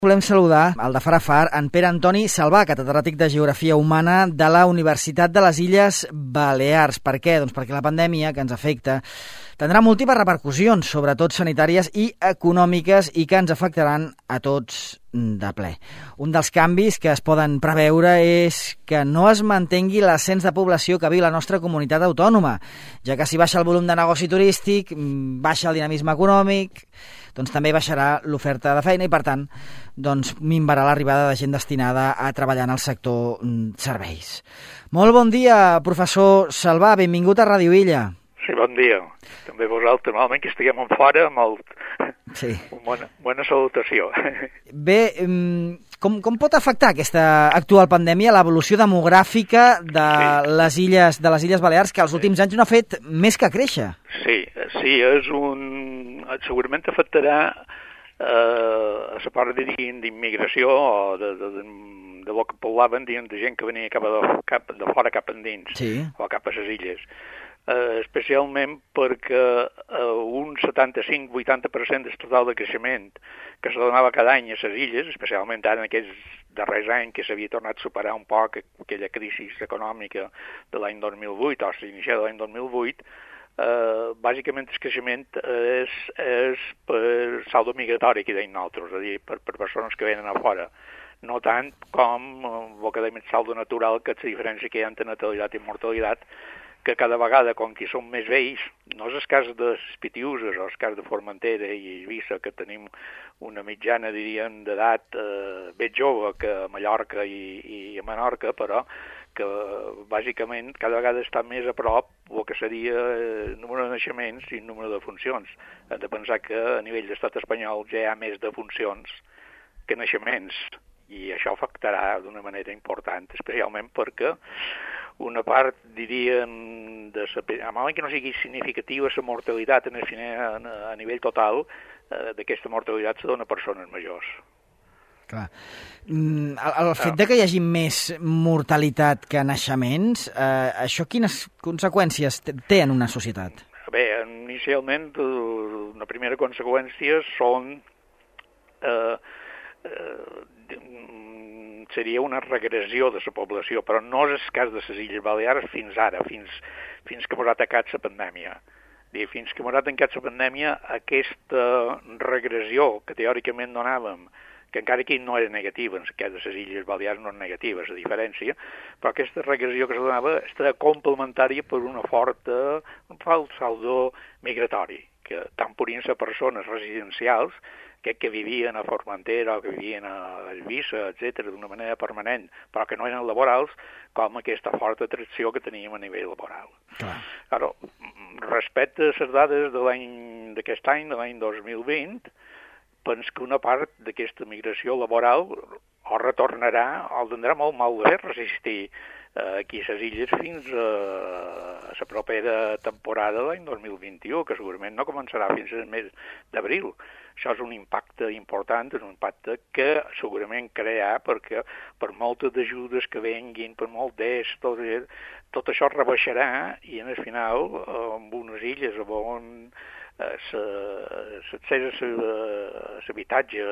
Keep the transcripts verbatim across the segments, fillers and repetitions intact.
Volem saludar el de Far a Far, en Pere Antoni Salvà, catedràtic de Geografia Humana de la Universitat de les Illes Balears. Per què? Doncs perquè la pandèmia que ens afecta tindrà múltiples repercussions, sobretot sanitàries i econòmiques, i que ens afectaran a tots de ple. Un dels canvis que es poden preveure és que no es mantengui l'ascens de població que viu la nostra comunitat autònoma, ja que si baixa el volum de negoci turístic, baixa el dinamisme econòmic, doncs també baixarà l'oferta de feina i, per tant, doncs minvarà l'arribada de gent destinada a treballar en el sector serveis. Molt bon dia, professor Salvà, benvingut a Ràdio Illa. Sí, bon dia. També vosaltres, normalment que estiguem en fora, amb el... sí. una bona, bona salutació. Bé, com, com pot afectar aquesta actual pandèmia l'evolució demogràfica de, sí. les illes, de les Illes Balears, que els últims anys no ha fet més que créixer? Sí, sí, és un... segurament afectarà eh, a la part, diríem, d'immigració o de, de, de, de lo que parlaven, diguem, de gent que venia cap de, cap de fora cap endins, sí. o cap a les illes. Uh, especialment perquè uh, un setanta-cinc a vuitanta per cent del total de creixement que se donava cada any a les illes, especialment ara en aquests darrers anys que s'havia tornat a superar un poc aquella crisi econòmica de l'any dos mil vuit o s'inicia de l'any dos mil vuit, uh, bàsicament el creixement és, és per saldo migratori, que deim nosaltres, és a dir, per, per persones que venen a fora. No tant com el que deim el saldo natural, que és la diferència que hi ha entre natalitat i mortalitat, que cada vegada, com que són més vells, no és el cas de Pitiuses o el cas de Formentera i Eivissa, que tenim una mitjana, diríem, d'edat eh, ben jove que a Mallorca i, i a Menorca, però que bàsicament cada vegada està més a prop el que seria el número de naixements i el número de funcions. Hem de pensar que a nivell d'estat espanyol ja hi ha més de funcions que naixements, i això afectarà d'una manera important, especialment perquè una part, diríem, de sa, a moment que no sigui significativa la mortalitat en el final, a nivell total, eh, d'aquesta mortalitat se dona a persones majors. Clar. El, el fet de que hi hagi més mortalitat que naixements, eh, això quines conseqüències té en una societat? Bé, inicialment, una primera conseqüència són... Eh, eh, seria una regressió de la població, però no és el cas de les Illes Balears fins ara, fins, fins que m'ha atacat la pandèmia. Dir, fins que m'ha atacat la pandèmia, aquesta regressió que teòricament donàvem, que encara que no era negativa, en el cas de les Illes Balears no és negativa, és la diferència, però aquesta regressió que se donava està complementària per una forta, un fort saldo migratori, que tant podrien ser persones residencials, que, que vivien a Formentera o que vivien a Eivissa, etcètera, d'una manera permanent, però que no eren laborals, com aquesta forta atracció que teníem a nivell laboral. Clar. Ara, respecte a les dades de l'any d'aquest any, de l'any dos mil vint, penso que una part d'aquesta migració laboral o retornarà o tindrà molt mal de resistir eh, aquí a les illes fins a, a la propera temporada de l'any dos mil vint-i-u, que segurament no començarà fins al mes d'abril. Això és un impacte important, és un impacte que segurament crearà perquè per moltes ajudes que venguin, per molt d'est, tot, tot això rebaixarà i en el final, amb unes illes on l'accés a l'habitatge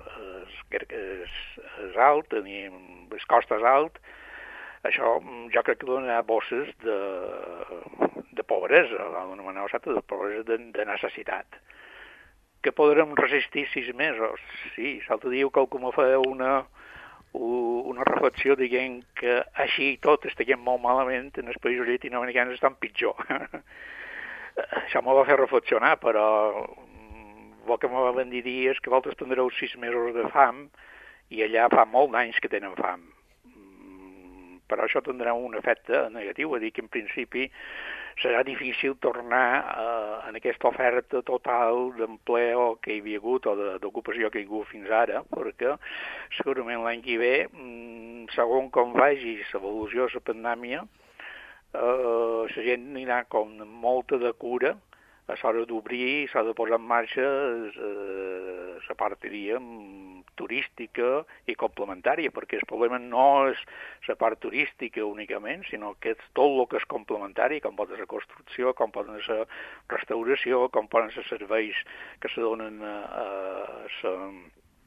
és alt, les costes alt, això jo crec que donarà bosses de, de pobresa, d'una manera o altra, de pobresa de, de necessitat. Que podrem resistir sis mesos? Sí, l'altre dia qualcú me feia una, una reflexió dient que així i tot estiguem molt malament, en els països llatinoamericans estan pitjor. Això me va fer reflexionar, però el que me van dir és que vosaltres tindreu sis mesos de fam i allà fa molt d'anys que tenen fam. Però això tindrà un efecte negatiu, a dir que en principi serà difícil tornar eh, en aquesta oferta total d'empleo que hi havia hagut o d'ocupació que hi ha hagut fins ara, perquè segurament l'any que ve, segons com vagi l'evolució de la pandèmia, eh, la gent anirà com molta de cura a l'hora d'obrir, s'ha de posar en marxa eh, la part, diríem, turística i complementària, perquè el problema no és la part turística únicament, sinó que és tot el que és complementari, com pot ser construcció, com poden ser restauració, com poden ser serveis que se donen a, a, a,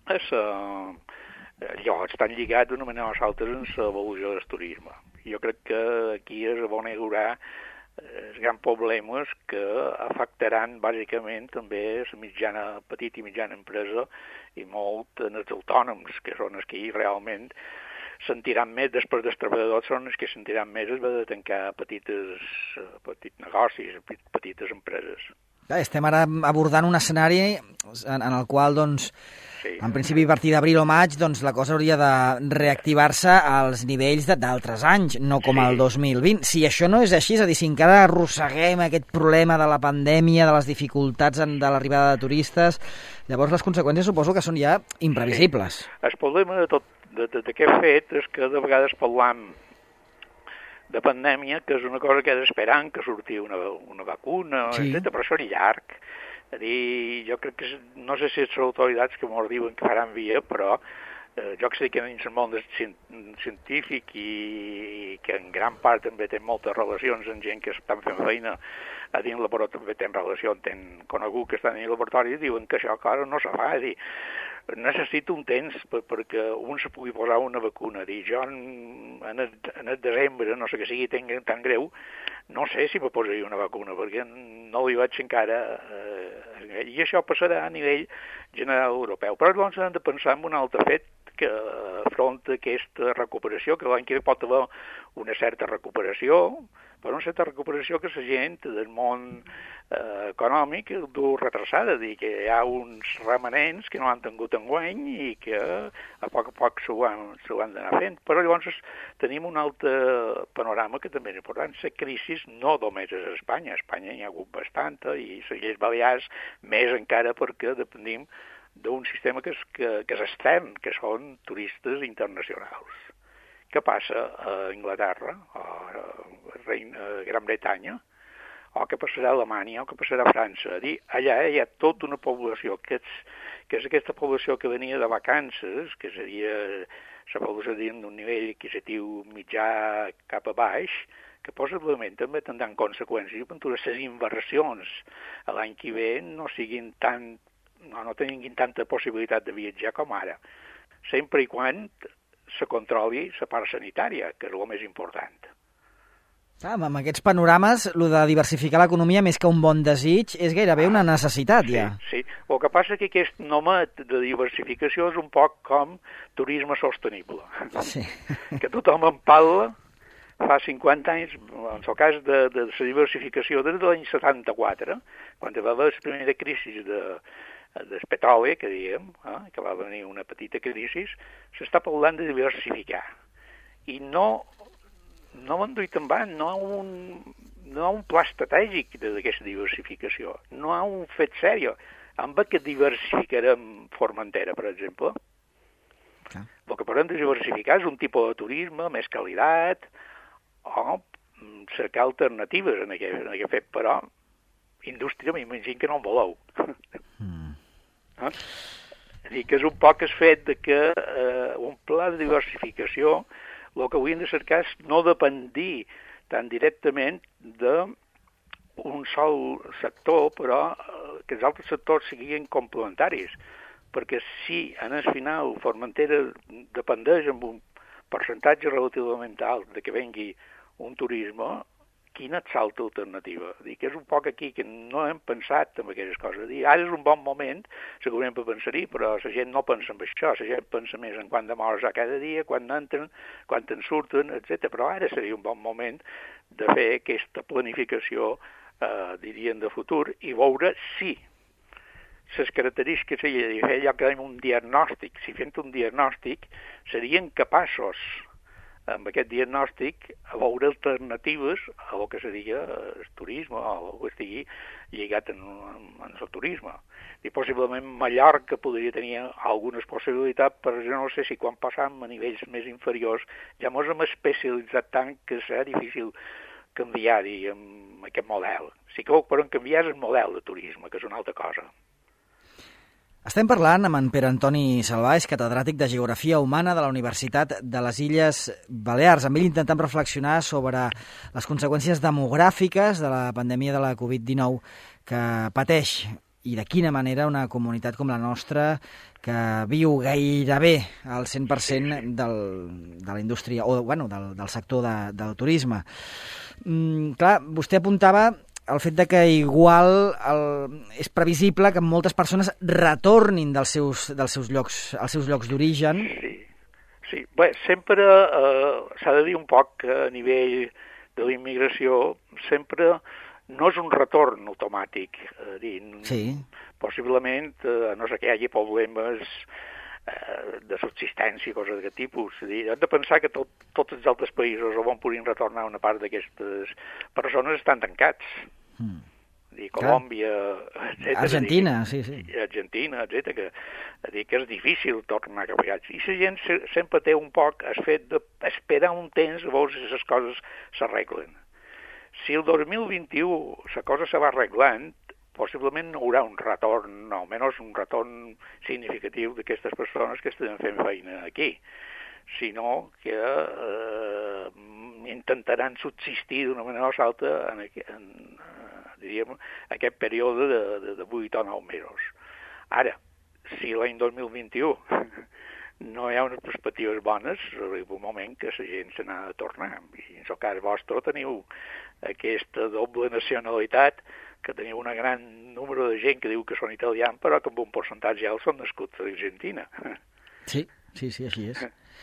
és, eh, allò estan lligats d'una manera o l'altra en l'evolució del turisme. Jo crec que aquí es van augurar els grans problemes que afectaran bàsicament també la mitjana, petita i mitjana empresa i molt en els autònoms, que són els que realment sentiran més, després dels treballadors són els que sentiran més el de tancar petites, petits negocis, petites empreses. Clar, estem ara abordant un escenari en, en el qual, doncs, sí. En principi, a partir d'abril o maig, doncs, la cosa hauria de reactivar-se als nivells d'altres anys, no com sí. El dos mil vint. Si això no és així, és a dir, si encara arrosseguem aquest problema de la pandèmia, de les dificultats en, de l'arribada de turistes, llavors les conseqüències suposo que són ja imprevisibles. Sí. El problema de tot d'aquest fet és que de vegades parlam de pandèmia, que és una cosa que és esperant que surti una, una vacuna, sí. etcètera, però això és llarg. És a dir, jo crec que, no sé si les autoritats que m'ho diuen que faran via, però eh, jo que sé que en el món científic i, i que en gran part també té moltes relacions amb gent que estan fent feina a dins el laboratori, també té relació, tenen conegut que estan en el laboratori, diuen que això encara no se fa, és dir, necessito un temps per, perquè un se pugui posar una vacuna. Dir, jo en, en, el, en el desembre, no sé que sigui tan, tan greu, no sé si me posaria una vacuna, perquè no li vaig encara... Eh, I això passarà a nivell general europeu. Però llavors hem de pensar en un altre fet, que front a aquesta recuperació, que l'any que ve pot haver una certa recuperació, però una certa recuperació que la gent del món eh, econòmic du retrasada, dir que hi ha uns remanents que no han tingut enguany i que a poc a poc s'ho han, han d'anar fent. Però llavors tenim un altre panorama que també és important. La crisi no només és a Espanya, a Espanya hi ha hagut bastanta i les Illes Balears més encara perquè dependim d'un sistema que és, que, que és extern, que són turistes internacionals. Què passa a Anglaterra, a, a Gran Bretanya, o què passarà a Alemanya, o què passarà a França? A dir, allà hi ha tota una població, que és, que és aquesta població que venia de vacances, que seria la població d'un nivell adquisitiu mitjà cap a baix, que possiblement també tindran conseqüències per les inversions a l'any que ve no siguin tan no, no tinguin tanta possibilitat de viatjar com ara, sempre i quan se controli la part sanitària, que és el més important. Ah, amb aquests panorames, el de diversificar l'economia més que un bon desig és gairebé una necessitat, sí, ja. Sí, el que passa és que aquest nom de diversificació és un poc com turisme sostenible, sí. Que tothom en parla fa cinquanta anys, en el cas de, de la diversificació des de l'any setanta-quatre, quan va haver la primera crisi de del petroli, que diem, eh, que va venir una petita crisi, s'està parlant de diversificar. I no, no m'han duit en van, no hi ha un, no hi ha un pla estratègic d'aquesta diversificació, no hi ha un fet sèrio. Amb què diversificarem Formentera, per exemple? Okay. El que podem diversificar és un tipus de turisme, més qualitat, o cercar alternatives en aquest, en aquest fet, però indústria m'imagino que no en voleu. Mm. Eh? És dir, que és un poc el fet de que eh, un pla de diversificació el que hauríem de cercar és no dependir tan directament d'un sol sector, però eh, que els altres sectors siguin complementaris, perquè si en el final Formentera dependeix amb un percentatge relativament alt de que vengui un turisme, quina és l'altra alternativa? Dir que és un poc aquí que no hem pensat en aquestes coses. Dir, ara és un bon moment, segurament per pensar-hi, però la gent no pensa en això, la gent pensa més en quant de morts a cada dia, quan entren, quan en surten, etcètera. Però ara seria un bon moment de fer aquesta planificació, eh, diríem, de futur, i veure si les característiques que hi ha, allò que dèiem un diagnòstic, si fent un diagnòstic, serien capaços amb aquest diagnòstic a veure alternatives a el que seria el turisme o el que estigui lligat en, en el turisme. I possiblement Mallorca podria tenir algunes possibilitats, però jo no sé si quan passam a nivells més inferiors ja ens hem especialitzat tant que serà difícil canviar-hi amb aquest model. Sí que ho podem canviar el model de turisme, que és una altra cosa. Estem parlant amb en Pere Antoni Salvà, catedràtic de Geografia Humana de la Universitat de les Illes Balears. Amb ell intentem reflexionar sobre les conseqüències demogràfiques de la pandèmia de la covid dinou que pateix i de quina manera una comunitat com la nostra, que viu gairebé al cent per cent del, de la indústria, o bueno, del, del sector de, del turisme. Mm, clar, vostè apuntava el fet de que igual el, és previsible que moltes persones retornin dels seus, dels seus llocs, als seus llocs d'origen. Sí, sí. Bé, sempre eh, s'ha de dir un poc que a nivell de la immigració sempre no és un retorn automàtic. És a dir, sí. Possiblement, eh, no sé, que hi hagi problemes eh, de subsistència, coses d'aquest tipus. És a dir, hem de pensar que tot, tots els altres països on puguin retornar una part d'aquestes persones estan tancats. Mm. Dir, Colòmbia, etcètera. Argentina, dir, sí, sí. Argentina, etcètera, que, dir, que és difícil tornar cap allà. I la gent se, sempre té un poc el fet d'esperar un temps a veure si les coses s'arreglen. Si el dos mil vint-i-u la cosa se va arreglant, possiblement no hi haurà un retorn, almenys un retorn significatiu d'aquestes persones que estan fent feina aquí, sinó que eh, intentaran subsistir d'una manera o altra en, en, diríem, aquest període de, de, de vuit o nou mesos. Ara, si l'any dos mil vint-i-u no hi ha unes perspectives bones, arriba un moment que la gent se n'ha de tornar. I en el cas vostre teniu aquesta doble nacionalitat, que teniu un gran número de gent que diu que són italians, però que amb un percentatge alt són nascuts a l'Argentina. Sí, sí, sí, així és.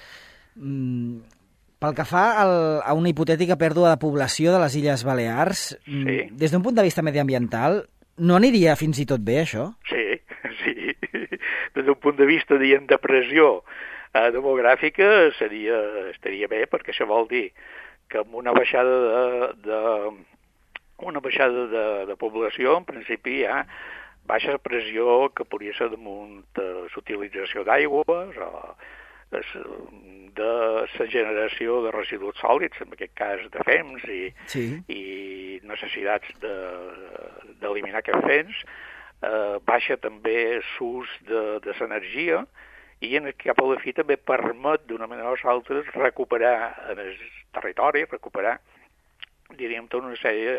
Mm, pel que fa al, a una hipotètica pèrdua de població de les Illes Balears, sí. Des d'un punt de vista mediambiental, no aniria fins i tot bé, això? Sí, sí. Des d'un punt de vista, diguem, de pressió eh, demogràfica seria, estaria bé, perquè això vol dir que amb una baixada de, de, una baixada de, de població, en principi hi ha baixa pressió que podria ser damunt de l'utilització d'aigües o de la generació de residus sòlids, en aquest cas de fems, i, sí. i necessitats d'eliminar de, aquests fems. Eh, baixa també l'ús de, de l'energia i en cap a la fi també permet d'una manera o altra recuperar en el territori, recuperar, diríem, tota una sèrie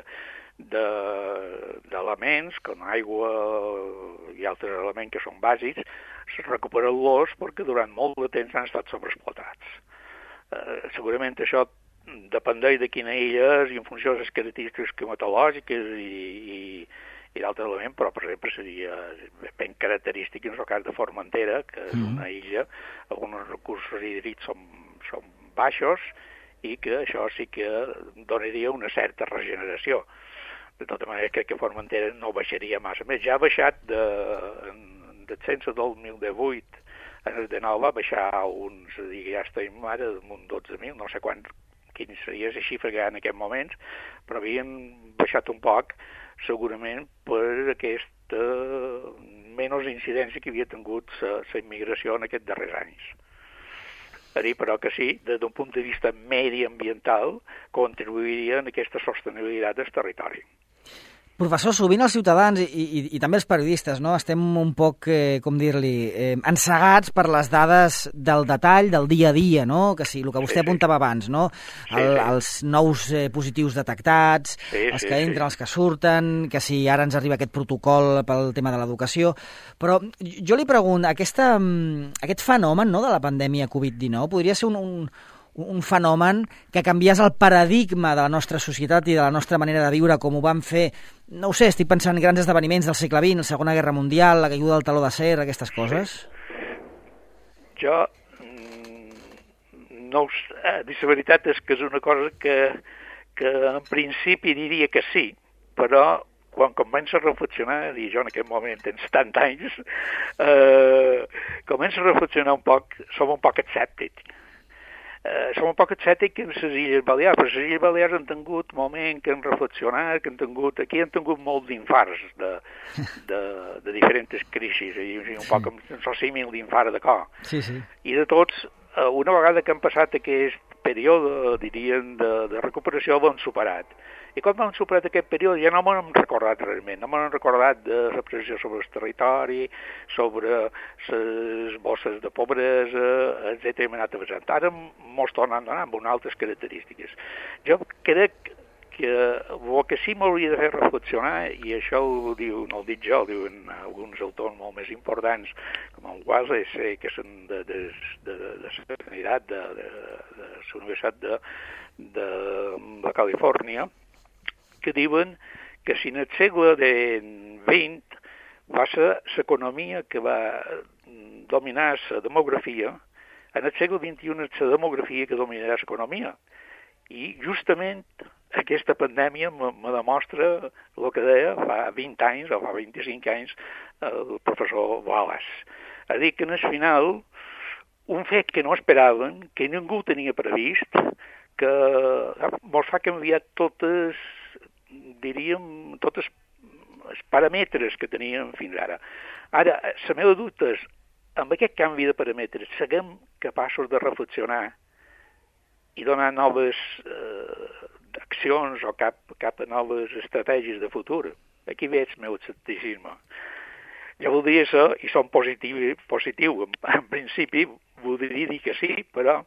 d'elements, com aigua i altres elements que són bàsics, recuperar-los perquè durant molt de temps han estat sobreexplotats. Eh, segurament això dependeix de quina illa és i en funció de les característiques climatològiques i, i, i d'altres elements, però per exemple seria ben característic en el cas de Formentera, que és una illa on els recursos hídrics són, són baixos i que això sí que donaria una certa regeneració. De tota manera, crec que Formentera no baixaria massa més. Ja ha baixat de, de censo del dos mil divuit en el de nou va baixar a uns, digui, ja estem ara damunt dotze mil, no sé quan, quin seria la xifra que hi ha en aquests moments, però havien baixat un poc, segurament per aquesta menys incidència que havia tingut la immigració en aquests darrers anys. A dir, però que sí, des d'un punt de vista mediambiental, contribuiria en aquesta sostenibilitat del territori. Professor, sovint els ciutadans i, i, i també els periodistes, no, estem un poc, eh, com dir-li, eh, ensegats per les dades del detall, del dia a dia, no? Que sí, el que vostè sí, apuntava sí. abans, no? El, sí, sí. Els nous eh, positius detectats, sí, els que sí, entren, sí. els que surten, que si ara ens arriba aquest protocol pel tema de l'educació. Però jo li pregunto, aquesta, aquest fenomen, no, de la pandèmia covid dinou podria ser un... un un fenomen que canviés el paradigma de la nostra societat i de la nostra manera de viure, com ho van fer, no ho sé, estic pensant en grans esdeveniments del segle vint, la Segona Guerra Mundial, la caiguda del teló d'acer, aquestes coses? Jo no ho sé, la veritat és que és una cosa que, que en principi diria que sí, però quan comença a reflexionar, i jo en aquest moment tens setanta anys, eh, comença a reflexionar un poc, som un poc escèptics. Uh, som un poc escèptics en les Illes Balears, però les Illes Balears han tingut moment que han reflexionat, que han tingut, aquí han tingut molts d'infarts de, de, de diferents crisis, i un poc amb un símil d'infart de cor. Sí, sí. I de tots, uh, una vegada que han passat aquest període, diríem, de, de recuperació, ho han superat. I quan hem superat aquest període ja no m'hem recordat realment, no m'hem recordat de la pressió sobre el territori, sobre les bosses de pobresa, etcètera. Hem anat avançant. Ara mos tornen a donar amb unes altres característiques. Jo crec que el que sí m'hauria de fer reflexionar, i això ho diu, no ho dic jo, ho diuen alguns autors molt més importants, com el Wallace, que són de, de, de, de, de sanitat de, de, de la Universitat de, de, de Califòrnia, que diuen que si en el segle vint va ser l'economia que va dominar la demografia, en el segle vint-i-u és la demografia que dominarà l'economia. I justament aquesta pandèmia me demostra el que deia fa vint anys o fa vint-i-cinc anys el professor Wallace. A dir que en el final, un fet que no esperaven, que ningú tenia previst, que mos fa canviar totes, diríem, totes els paràmetres que teníem fins ara. Ara, la meva dubte és, amb aquest canvi de paràmetres, seguem capaços de reflexionar i donar noves eh, accions o cap, cap a noves estratègies de futur. Aquí veig el meu escepticisme. Jo voldria ser, i som positiu, positiu en, en principi, voldria dir que sí, però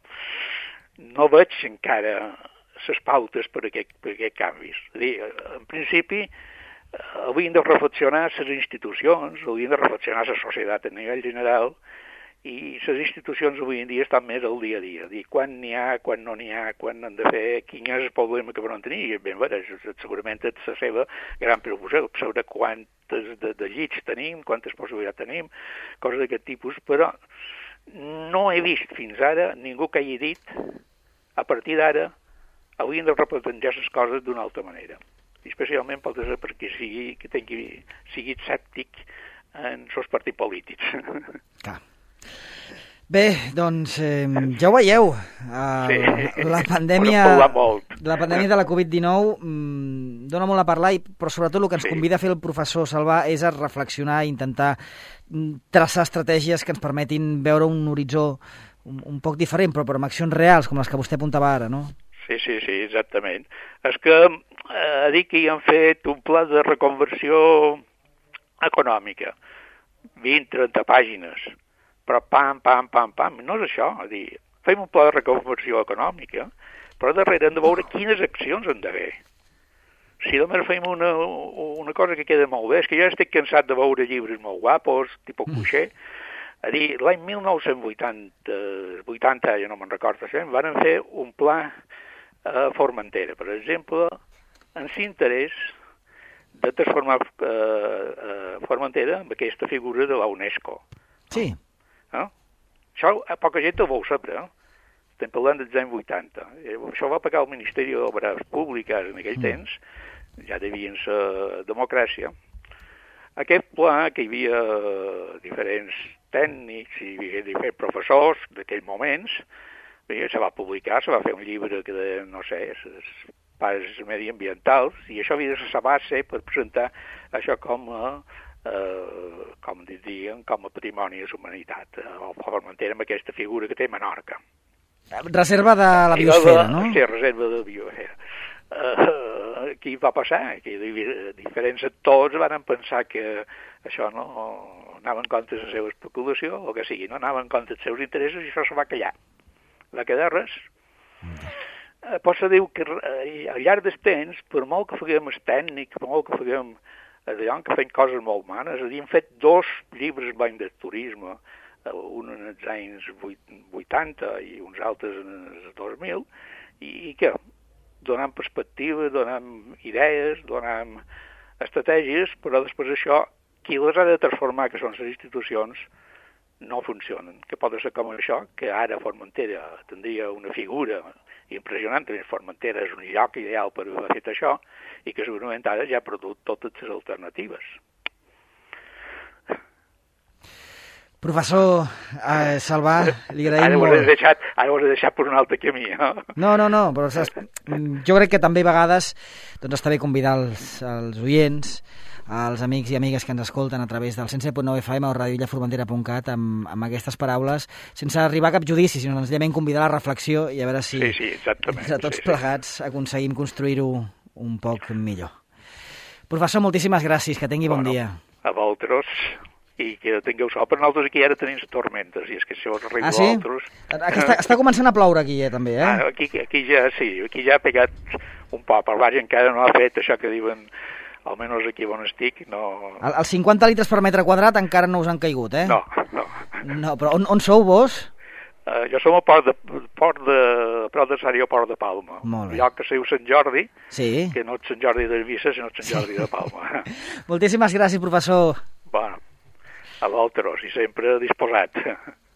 no veig encara les pautes per aquest, per aquest canvis. És dir, en principi, hauríem de reflexionar les institucions, hauríem de reflexionar la societat a nivell general, i les institucions avui en dia estan més al dia a dia. Dir quan n'hi ha, quan no n'hi ha, quan han de fer, quin és el problema que poden tenir. I ben bé, segurament és la seva gran preocupació, saber quantes de, de llits tenim, quantes possibilitats tenim, coses d'aquest tipus, però no he vist fins ara ningú que hagi dit a partir d'ara hauríem de replantejar les coses d'una altra manera. I especialment pot ser perquè sigui, que tingui, sigui escèptic en els partits polítics. Clar. Bé, doncs eh, ja ho veieu, eh, sí. la pandèmia la pandèmia de la covid dinou mmm, dona molt a parlar, i, però sobretot el que ens sí. convida a fer el professor Salvà és a reflexionar i intentar traçar estratègies que ens permetin veure un horitzó un, un poc diferent, però, però amb accions reals, com les que vostè apuntava ara, no? Sí, sí, sí, exactament. És que eh, dic que hi han fet un pla de reconversió econòmica, vint a trenta pàgines, però pam, pam, pam, pam, no és això. És dir, fem un pla de reconversió econòmica, però darrere hem de veure quines accions han d'haver. Si només fem una, una cosa que queda molt bé, és que jo estic cansat de veure llibres molt guapos, tipus Cuixé. A dir, l'any mil nou-cents vuitanta, vuitanta, jo no me'n recordo, van fer un pla a Formentera, per exemple, en l'interès de transformar eh, eh, Formentera amb aquesta figura de la UNESCO. Sí. Eh? Això a poca gent ho vau saber, eh? Estem parlant dels anys vuitanta. Això va pagar el Ministeri d'Obres Públiques en aquell mm. temps, ja devien ser democràcia. Aquest pla, que hi havia diferents tècnics i diferents professors d'aquells moments, se va publicar, se va fer un llibre que de, no sé, els pares mediambientals, i això havia de ser la base per presentar això com a, eh, com diríem, com a patrimoni de la humanitat, o Formentera amb aquesta figura que té Menorca. Reserva de la biosfera, no? Sí, reserva de la biosfera. Uh, què va passar? Que diferents actors van pensar que això no anava en compte de la seva especulació, o que sigui, no anava en compte dels seus interessos, i això se va callar. Va quedar res. Mm. Pot ser diu que al llarg del temps, per molt que faguem els tècnics, per molt que faguem allò que fem coses molt humanes, és a dir, hem fet dos llibres blancs de turisme, un en els anys vuitanta i uns altres en els dos mil, i, i què? Donant perspectives, donant idees, donant estratègies, però després això, qui les ha de transformar, que són les institucions, no funcionen. Que pot ser com això, que ara Formentera tindria una figura impressionant, també Formentera és un lloc ideal per haver fet això, i que segurament ara ja ha perdut totes les alternatives. Professor eh, Salvà, li agraïm ara molt. Deixat, ara ho has deixat per un altre camí, no? No, no, no, però saps, jo crec que també a vegades doncs, està bé convidar els, els oients, als amics i amigues que ens escolten a través del cent set punt nou F M o radioillaformentera punt cat amb, amb aquestes paraules, sense arribar a cap judici, sinó senzillament convidar a la reflexió i a veure si sí, sí, entre tots sí, plegats sí. aconseguim construir-ho un poc millor. Professor, moltíssimes gràcies, que tingui bueno, bon dia. A vosaltres, i que tingueu sort, però nosaltres aquí ara tenim tormentes, i és que això arriba ah, sí? a altres... Està, està començant a ploure aquí, eh, també, eh? Ah, aquí, aquí ja, sí, aquí ja ha pegat un poc, el baix encara no ha fet això que diuen, almenys aquí on estic, no... El, els cinquanta litres per metre quadrat encara no us han caigut, eh? No, no. No, però on, on sou vos? Uh, jo som a Port de, Port de, prop de Sàrio, Port de Palma. Molt bé. Un lloc que se diu Sant Jordi, sí. que no és Sant Jordi d'Eivissa, sinó Sant Jordi sí. de Palma. Moltíssimes gràcies, professor. Bueno, a l'altre, si sempre disposat.